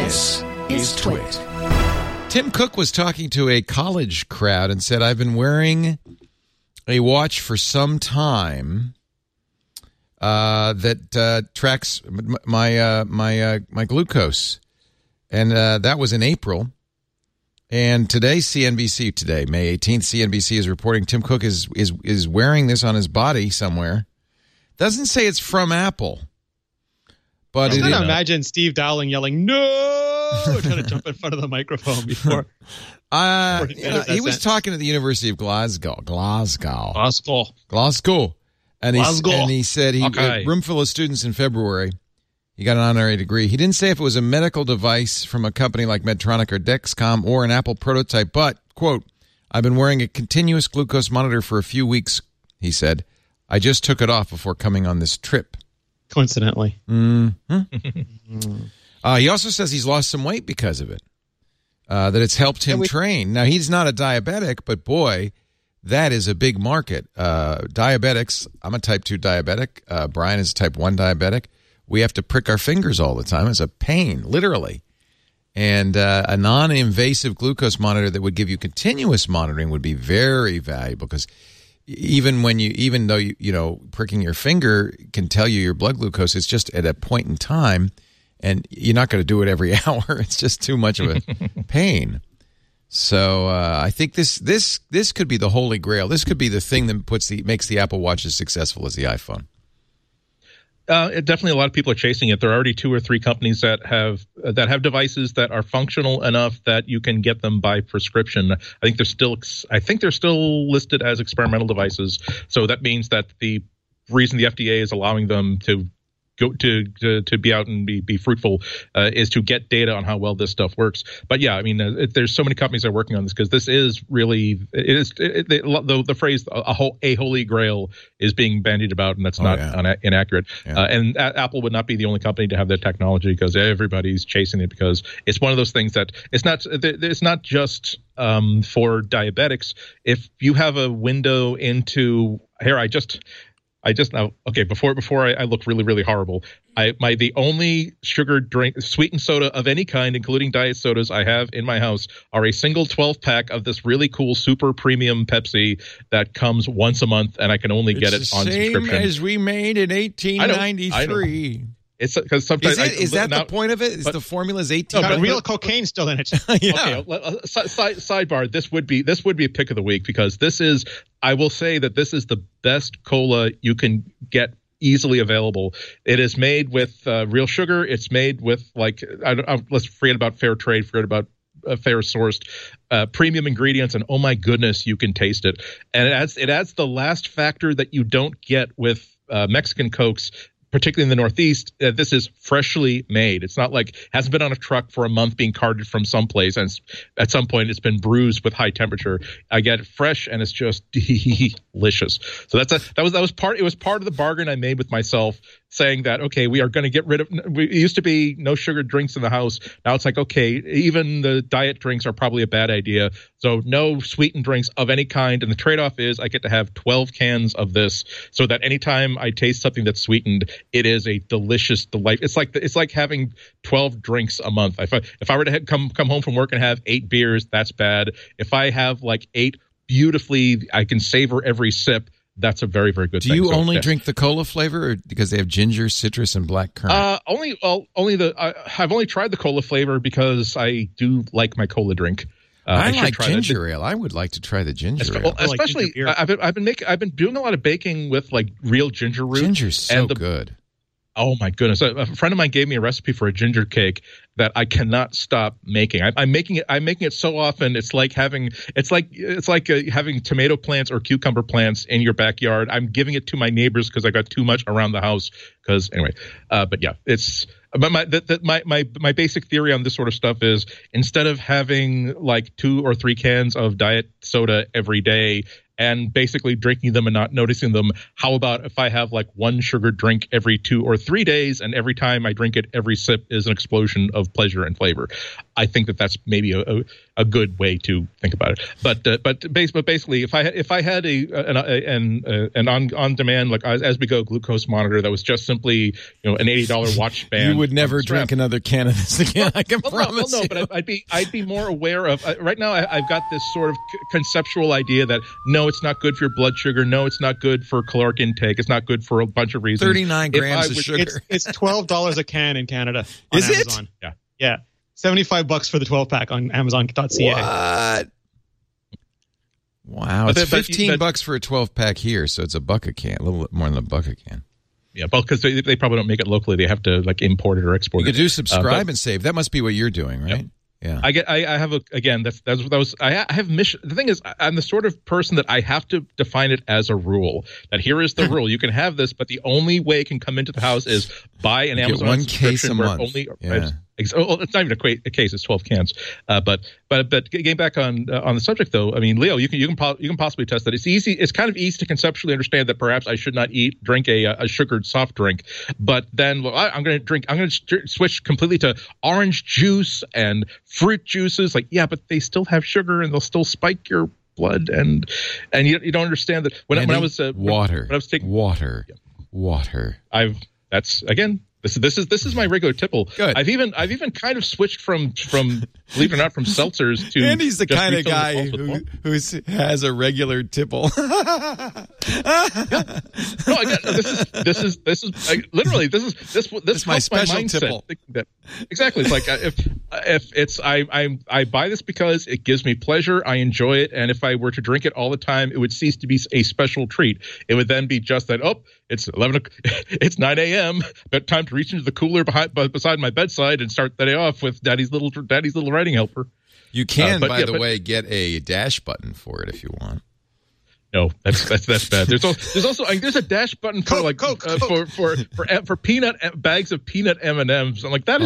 This is Twit. Tim Cook was talking to a college crowd and said, I've been wearing a watch for some time that tracks my glucose. And that was in April. And today, CNBC, May 18th, CNBC is reporting Tim Cook is wearing this on his body somewhere. Doesn't say it's from Apple. But I'm going to imagine Steve Dowling yelling, no, trying to jump in front of the microphone before. He was talking at the University of Glasgow. And he said a room full of students in February. He got an honorary degree. He didn't say if it was a medical device from a company like Medtronic or Dexcom or an Apple prototype, but, quote, I've been wearing a continuous glucose monitor for a few weeks, he said. I just took it off before coming on this trip. Coincidentally. Mm-hmm. He also says he's lost some weight because of it, that it's helped him train. Now, he's not a diabetic, but boy, that is a big market. Diabetics, I'm a type 2 diabetic. Brian is a type 1 diabetic. We have to prick our fingers all the time. It's a pain, literally. And a non-invasive glucose monitor that would give you continuous monitoring would be very valuable because even though pricking your finger can tell you your blood glucose, it's just at a point in time, and you're not going to do it every hour. It's just too much of a pain. So I think this could be the holy grail. This could be the thing that makes the Apple Watch as successful as the iPhone. Definitely, a lot of people are chasing it. There are already 2 or 3 companies that have devices that are functional enough that you can get them by prescription. I think they're still listed as experimental devices. So that means that the reason the FDA is allowing them to go to be out and be fruitful is to get data on how well this stuff works. But yeah, I mean, there's so many companies that are working on this because this is really the phrase a holy grail is being bandied about, and that's not inaccurate. Yeah. And Apple would not be the only company to have that technology because everybody's chasing it because it's one of those things that it's not just for diabetics. If you have a window into here, I just now before I look really, really horrible. The only sugar drink, sweetened soda of any kind, including diet sodas, I have in my house are a single 12-pack of this really cool super premium Pepsi that comes once a month, and I can only get it on subscription. Same as we made in 1893. It's because sometimes is that the point of it? Is the formula is 18? No, but real cocaine still in it. Yeah. Okay. Sidebar. This would be a pick of the week because I will say that this is the best cola you can get easily available. It is made with real sugar. It's made with let's forget about fair trade. Forget about fair sourced premium ingredients, and oh my goodness, you can taste it. And it adds the last factor that you don't get with Mexican Cokes. Particularly in the Northeast, this is freshly made. It's not like hasn't been on a truck for a month being carted from someplace, and at some point it's been bruised with high temperature. I get it fresh, and it's just delicious. So that was part. It was part of the bargain I made with myself, saying that okay, we are going to get rid of. It used to be no sugar drinks in the house. Now it's like okay, even the diet drinks are probably a bad idea. So no sweetened drinks of any kind, and the trade-off is I get to have 12 cans of this, so that anytime I taste something that's sweetened, it is a delicious delight. It's like having 12 drinks a month. If I were to come home from work and have 8 beers, that's bad. If I have like 8 beautifully, I can savor every sip. That's a very, very good thing. Do you only drink the cola flavor, or because they have ginger, citrus, and black currant? I've only tried the cola flavor because I do like my cola drink. I like ginger ale. I would like to try the ginger ale. Especially, I've been doing a lot of baking with like real ginger root. Ginger's so good. Oh my goodness! A friend of mine gave me a recipe for a ginger cake that I cannot stop making. I'm making it so often. It's like having tomato plants or cucumber plants in your backyard. I'm giving it to my neighbors because I got too much around the house. Because anyway, but yeah, it's. But my basic theory on this sort of stuff is instead of having like 2 or 3 cans of diet soda every day and basically drinking them and not noticing them, how about if I have like 1 sugar drink every 2 or 3 days, and every time I drink it, every sip is an explosion of pleasure and flavor? I think that's maybe a good way to think about it. But basically, if I had an on demand like as we go glucose monitor that was just simply an $80 watch band, you would never drink another can of this again. I can promise. No, but I'd be more aware of right now. I've got this sort of conceptual idea that no, it's not good for your blood sugar. No, it's not good for caloric intake. It's not good for a bunch of reasons. 39 grams of sugar. It's $12 a can in Canada. Is Amazon. it? Yeah. $75 for the 12-pack on Amazon.ca. What? Wow, it's $15 for a 12-pack here, so it's $1 a can, a little more than $1 a can. Yeah, well, because they probably don't make it locally; they have to like import it or export it. You could do subscribe and save. That must be what you're doing, right? Yep. Yeah. I have I have mission. The thing is, I'm the sort of person that I have to define it as a rule. That here is the rule: you can have this, but the only way it can come into the house is buy an Amazon one case a month. It's not even a case; it's 12 cans. But getting back on the subject, though, I mean, Leo, you can possibly attest that it's easy. It's kind of easy to conceptually understand that perhaps I should not drink a sugared soft drink, but then I'm going to switch completely to orange juice and fruit juices. Like, yeah, but they still have sugar and they'll still spike your blood, and you don't understand that when I was water. When I was taking water. This is my regular tipple. Good. I've even kind of switched from believe it or not from seltzers to. Andy's the kind of guy who has a regular tipple. No, this is my special mindset. tipple. Exactly. It's like if it's I buy this because it gives me pleasure. I enjoy it, and if I were to drink it all the time, it would cease to be a special treat. It would then be just that. Oh, it's 9 a.m. But time to reach into the cooler beside my bedside and start the day off with Daddy's little writing helper. You can, by the way, get a dash button for it if you want. No, that's bad. There's also there's a dash button for for peanut bags of peanut M&Ms. I'm like that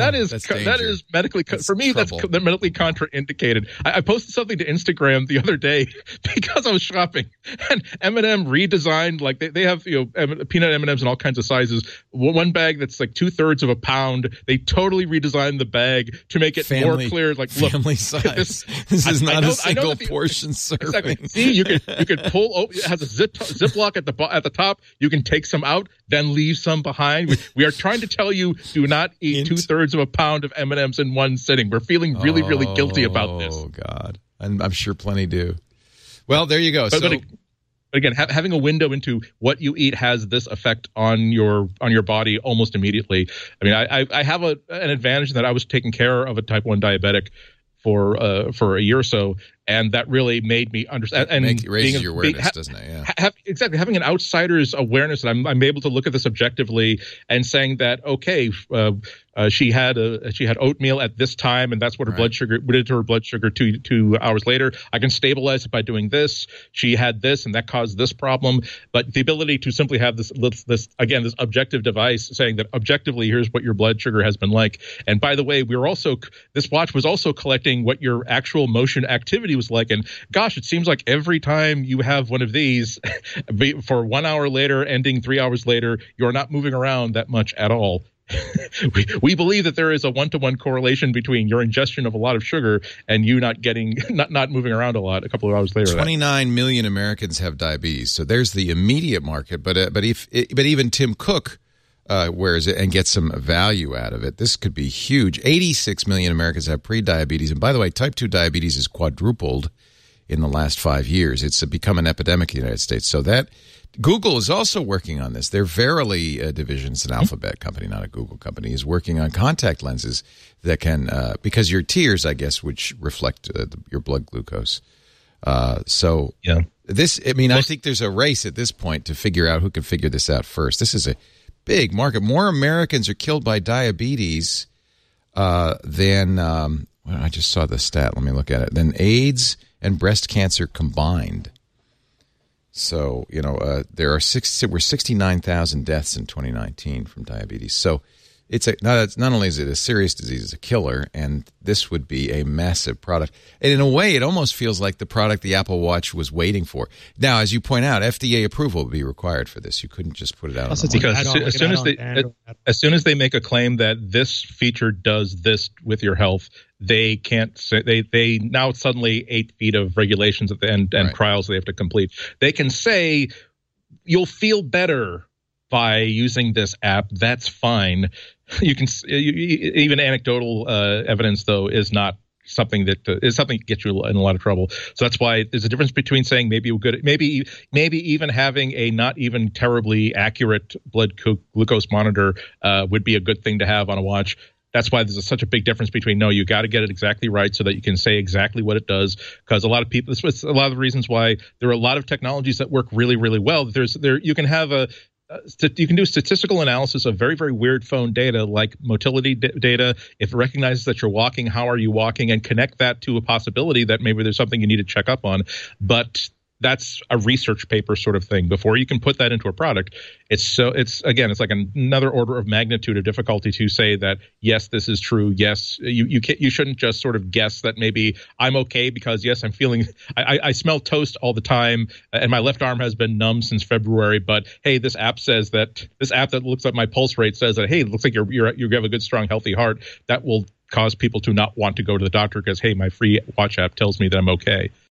is medically for me trouble. That's medically contraindicated. I posted something to Instagram the other day because I was shopping and M&M redesigned like they have peanut M&Ms in all kinds of sizes. One bag that's like 2/3 of a pound. They totally redesigned the bag to make it more clear. Like look, family size. This is not a single portion serving. Exactly. See, you could pull. It has a ziplock at the top. You can take some out, then leave some behind. We are trying to tell you, do not eat 2/3 of a pound of M&Ms in one sitting. We're feeling really, really guilty about this. Oh God, I'm sure plenty do. Well, there you go. But again, having a window into what you eat has this effect on your body almost immediately. I mean, I have an advantage that I was taking care of a type 1 diabetic for a year or so, and that really made me understand. And raises your awareness, doesn't it? Yeah. Exactly. Having an outsider's awareness, and I'm able to look at this objectively and saying that, okay, she had oatmeal at this time, and that's what her blood sugar did to her blood sugar 2 hours later. I can stabilize it by doing this. She had this, and that caused this problem. But the ability to simply have this objective device saying that objectively, here's what your blood sugar has been like. And by the way, this watch was also collecting what your actual motion activity was like. And gosh, it seems like every time you have one of these, for 1 hour later, ending 3 hours later, you're not moving around that much at all. We believe that there is a 1-to-1 correlation between your ingestion of a lot of sugar and you not moving around a lot a couple of hours later. 29 million Americans have diabetes, so there's the immediate market. But even Tim Cook wears it and gets some value out of it. This could be huge. 86 million Americans have pre-diabetes, and by the way, type 2 diabetes has quadrupled in the last 5 years. It's become an epidemic in the United States. So that Google is also working on this. Their Verily division, it's an Alphabet company, not a Google company, is working on contact lenses that can, because your tears, I guess, which reflect your blood glucose. I think there's a race at this point to figure out who can figure this out first. This is a big market. More Americans are killed by diabetes than, I just saw the stat. Let me look at it. Than AIDS and breast cancer combined. So, there were 69,000 deaths in 2019 from diabetes. So not only is it a serious disease, it's a killer, and this would be a massive product. And in a way, it almost feels like the product the Apple Watch was waiting for. Now, as you point out, FDA approval would be required for this. You couldn't just put it out on the market. Because as soon as they make a claim that this feature does this with your health, they can't say they now suddenly 8 feet of regulations at the end and trials they have to complete. They can say you'll feel better by using this app. That's fine. You can even anecdotal evidence though is not something that gets you in a lot of trouble. So that's why there's a difference between saying maybe even having a not even terribly accurate blood glucose monitor would be a good thing to have on a watch. That's why there's such a big difference between you got to get it exactly right so that you can say exactly what it does. Because a lot of people, this was a lot of the reasons why there are a lot of technologies that work really, really well. You can have you can do statistical analysis of very, very weird phone data like motility data. If it recognizes that you're walking, how are you walking, and connect that to a possibility that maybe there's something you need to check up on. But that's a research paper sort of thing. Before you can put that into a product, it's like another order of magnitude of difficulty to say that yes, this is true. Yes, you shouldn't just sort of guess that maybe I'm okay because yes, I'm feeling I smell toast all the time and my left arm has been numb since February. But hey, this app that looks at my pulse rate says that hey, it looks like you have a good, strong, healthy heart. That will cause people to not want to go to the doctor because hey, my free watch app tells me that I'm okay.